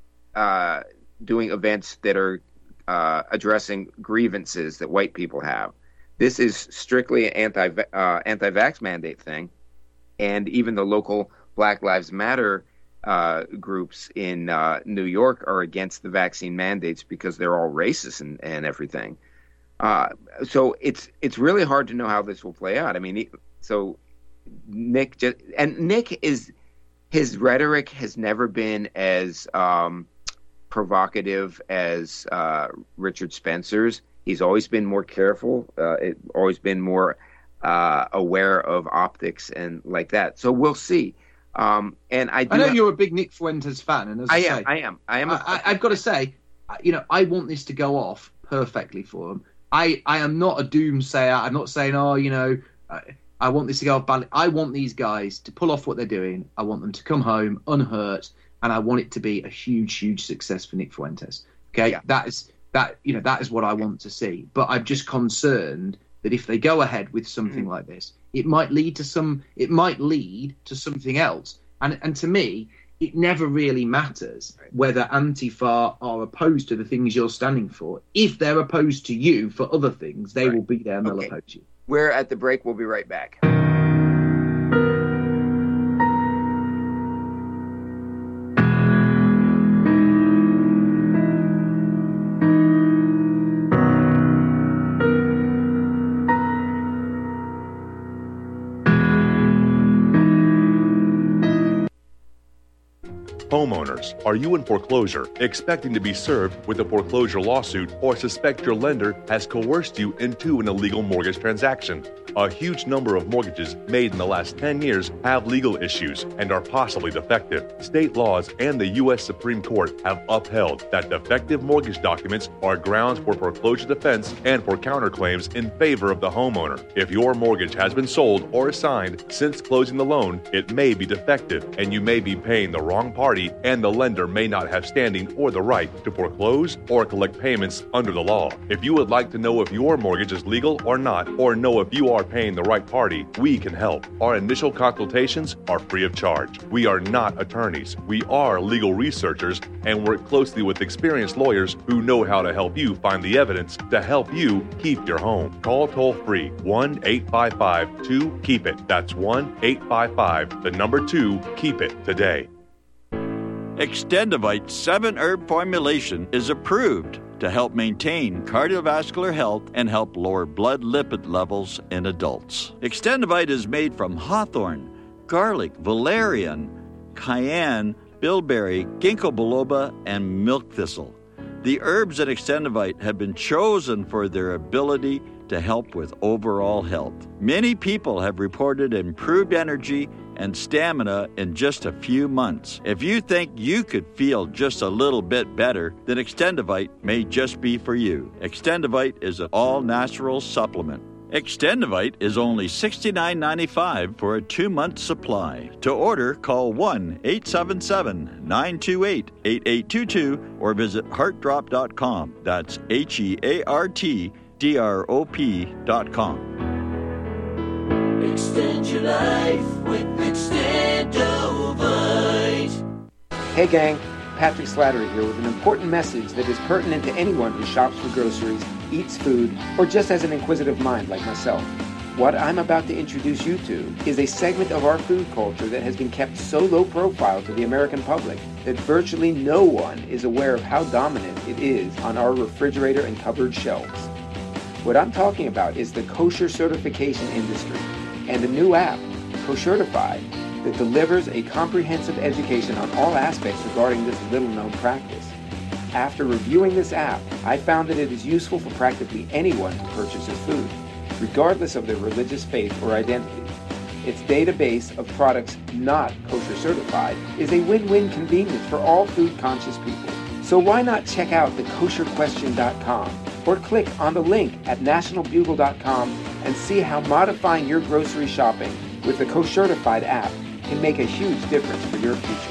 uh, doing events that are Uh, addressing grievances that white people have. This is strictly an anti uh, anti-vax mandate thing, and even the local Black Lives Matter uh, groups in uh, New York are against the vaccine mandates because they're all racist and, and everything. Uh, so it's it's really hard to know how this will play out. I mean, he, so Nick just, and Nick is his rhetoric has never been as um, provocative as uh, Richard Spencer's. He's always been more careful, uh, it, always been more uh, aware of optics and like that. So we'll see. Um, and I, do I know have, you're a big Nick Fuentes fan, and as I, I say, am, I am, I am. A, I, I've got to say, you know, I want this to go off perfectly for him. I, I am not a doomsayer. I'm not saying, oh, you know, I, I want this to go off badly. I want these guys to pull off what they're doing. I want them to come home unhurt, and I want it to be a huge, huge success for Nick Fuentes. Okay, yeah. that is that. You know, that is what I want to see. But I'm just concerned that if they go ahead with something mm. like this, it might lead to some. It might lead to something else. And and to me, it never really matters whether Antifa are opposed to the things you're standing for. If they're opposed to you for other things, they right. will be there and okay. they'll oppose you. We're at the break. We'll be right back. Homeowners, are you in foreclosure, expecting to be served with a foreclosure lawsuit, or suspect your lender has coerced you into an illegal mortgage transaction? A huge number of mortgages made in the last ten years have legal issues and are possibly defective. State laws and the U S Supreme Court have upheld that defective mortgage documents are grounds for foreclosure defense and for counterclaims in favor of the homeowner. If your mortgage has been sold or assigned since closing the loan, it may be defective and you may be paying the wrong party, and the lender may not have standing or the right to foreclose or collect payments under the law. If you would like to know if your mortgage is legal or not, or know if you are paying the right party, we can help. Our initial consultations are free of charge. We are not attorneys. We are legal researchers and work closely with experienced lawyers who know how to help you find the evidence to help you keep your home. Call toll-free one eight five five two keep it. That's one eight five five, the number two, keep it today. Extendivite seven herb formulation is approved to help maintain cardiovascular health and help lower blood lipid levels in adults. Extendivite is made from hawthorn, garlic, valerian, cayenne, bilberry, ginkgo biloba, and milk thistle. The herbs in Extendivite have been chosen for their ability to help with overall health. Many people have reported improved energy and stamina in just a few months. If you think you could feel just a little bit better, then Extendivite may just be for you. Extendivite is an all-natural supplement. Extendivite is only sixty-nine ninety-five for a two-month supply. To order, call one eight seven seven nine two eight eight eight two two or visit heart drop dot com. That's H E A R T D R O P dot com. Extend your life with Extendivite. Hey gang, Patrick Slattery here with an important message that is pertinent to anyone who shops for groceries, eats food, or just has an inquisitive mind like myself. What I'm about to introduce you to is a segment of our food culture that has been kept so low profile to the American public that virtually no one is aware of how dominant it is on our refrigerator and cupboard shelves. What I'm talking about is the kosher certification industry and a new app, Koshertified, that delivers a comprehensive education on all aspects regarding this little-known practice. After reviewing this app, I found that it is useful for practically anyone who purchases food, regardless of their religious faith or identity. Its database of products not kosher certified is a win-win convenience for all food-conscious people. So why not check out the kosher question dot com or click on the link at national bugle dot com and see how modifying your grocery shopping with the Koshertified app can make a huge difference for your future.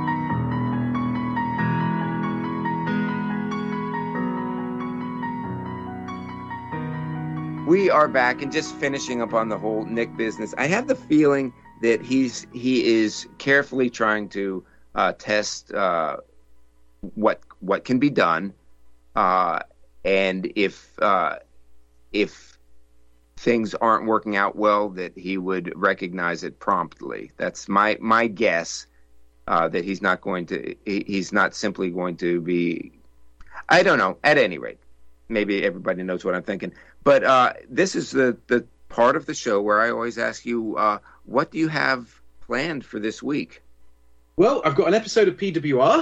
We are back and just finishing up on the whole Nick business. I have the feeling that he's he is carefully trying to uh, test uh, what what can be done, uh, and if uh, if things aren't working out well, that he would recognize it promptly. That's my my guess. Uh, that he's not going to. He, he's not simply going to be. I don't know. At any rate, maybe everybody knows what I'm thinking. But uh, this is the, the part of the show where I always ask you, uh, what do you have planned for this week? Well, I've got an episode of P W R,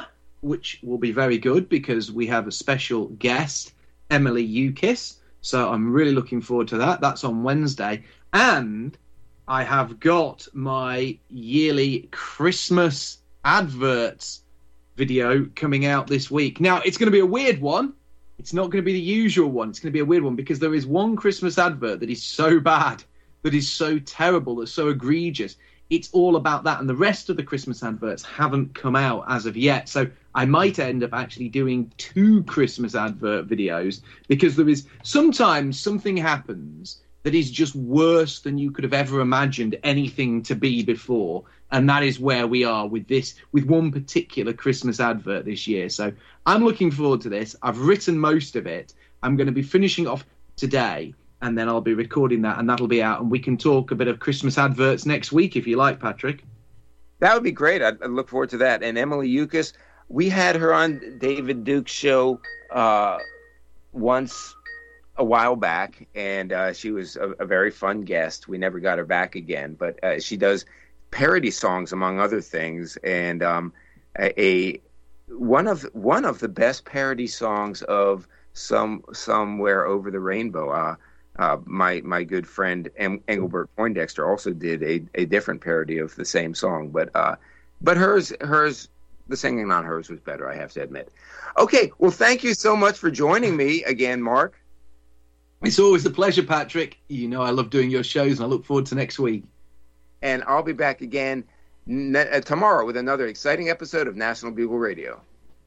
which will be very good because we have a special guest, Emily Ukis. So I'm really looking forward to that. That's on Wednesday. And I have got my yearly Christmas adverts video coming out this week. Now, it's going to be a weird one. It's not going to be the usual one. It's going to be a weird one because there is one Christmas advert that is so bad, that is so terrible, that's so egregious. It's all about that. And the rest of the Christmas adverts haven't come out as of yet. So I might end up actually doing two Christmas advert videos because there is sometimes something happens that is just worse than you could have ever imagined anything to be before. And that is where we are with this, with one particular Christmas advert this year. So I'm looking forward to this. I've written most of it. I'm going to be finishing off today, and then I'll be recording that, and that'll be out. And we can talk a bit of Christmas adverts next week, if you like, Patrick. That would be great. I'd, I'd look forward to that. And Emily Ukis, we had her on David Duke's show uh, once a while back, and uh, she was a, a very fun guest. We never got her back again, but uh, she does parody songs, among other things, and um, a, a one of one of the best parody songs of some somewhere over the rainbow. Uh, uh, my my good friend em, Engelbert Poindexter also did a, a different parody of the same song, but uh, but hers hers the singing on hers was better, I have to admit. Okay, well, thank you so much for joining me again, Mark. It's always a pleasure, Patrick. You know I love doing your shows, and I look forward to next week. And I'll be back again ne- uh, tomorrow with another exciting episode of National Bugle Radio.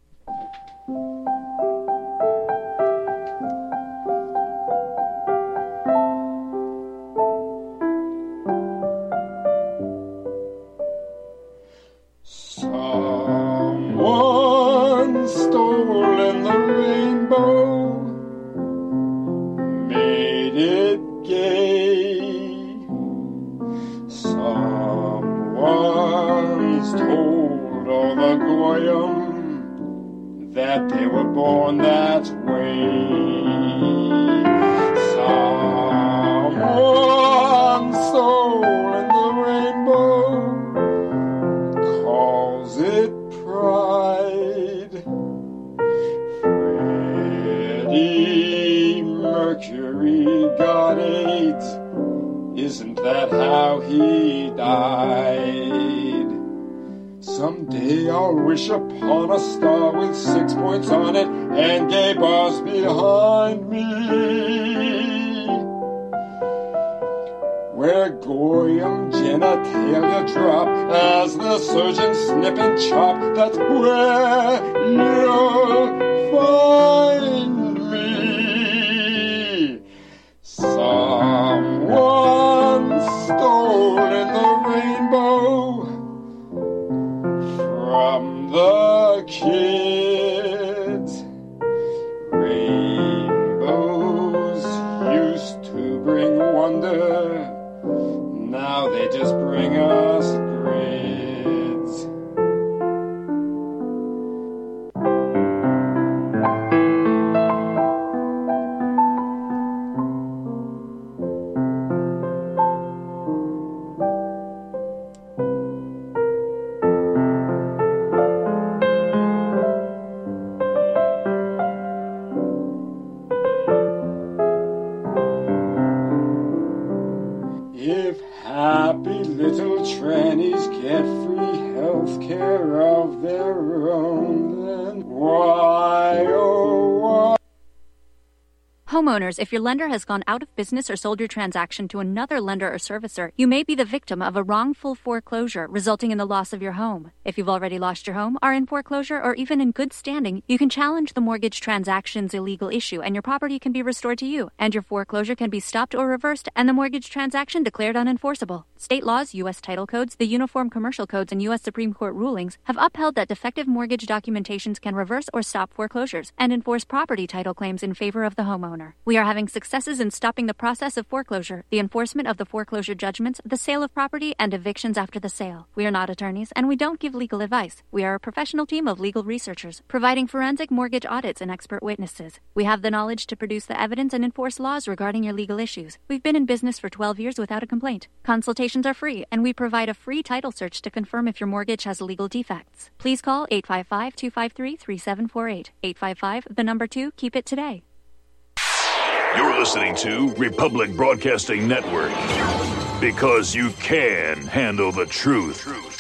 Someone stolen the rainbow, made it gay. Someone's told all the goyim that they were born that way. Someone stolen the rainbow, calls it pride. Freddie Mercury got AIDS. Isn't that how he died? Someday I'll wish upon a star with six points on it and gay bars behind me, where goyim genitalia drop as the surgeons snip and chop. That's where you'll find me. Someone stolen the rainbow from the kids. Rainbows used to bring wonder, now they just bring us grids. If happy little trannies get free health care of their own, then why, oh, why? Homeowners, if your lender has gone out of business or sold your transaction to another lender or servicer, you may be the victim of a wrongful foreclosure resulting in the loss of your home. If you've already lost your home, are in foreclosure, or even in good standing, you can challenge the mortgage transaction's illegal issue and your property can be restored to you, and your foreclosure can be stopped or reversed and the mortgage transaction declared unenforceable. State laws, U S title codes, the Uniform Commercial Codes, and U S Supreme Court rulings have upheld that defective mortgage documentations can reverse or stop foreclosures and enforce property title claims in favor of the homeowner. We are having successes in stopping the process of foreclosure, the enforcement of the foreclosure judgments, the sale of property, and evictions after the sale. We are not attorneys, and we don't give legal advice. We are a professional team of legal researchers, providing forensic mortgage audits and expert witnesses. We have the knowledge to produce the evidence and enforce laws regarding your legal issues. We've been in business for twelve years without a complaint. Consultation Consultations are free, and we provide a free title search to confirm if your mortgage has legal defects. Please call eight five five, two five three, three seven four eight. eight five five, the number two, keep it today. You're listening to Republic Broadcasting Network, because you can handle the truth.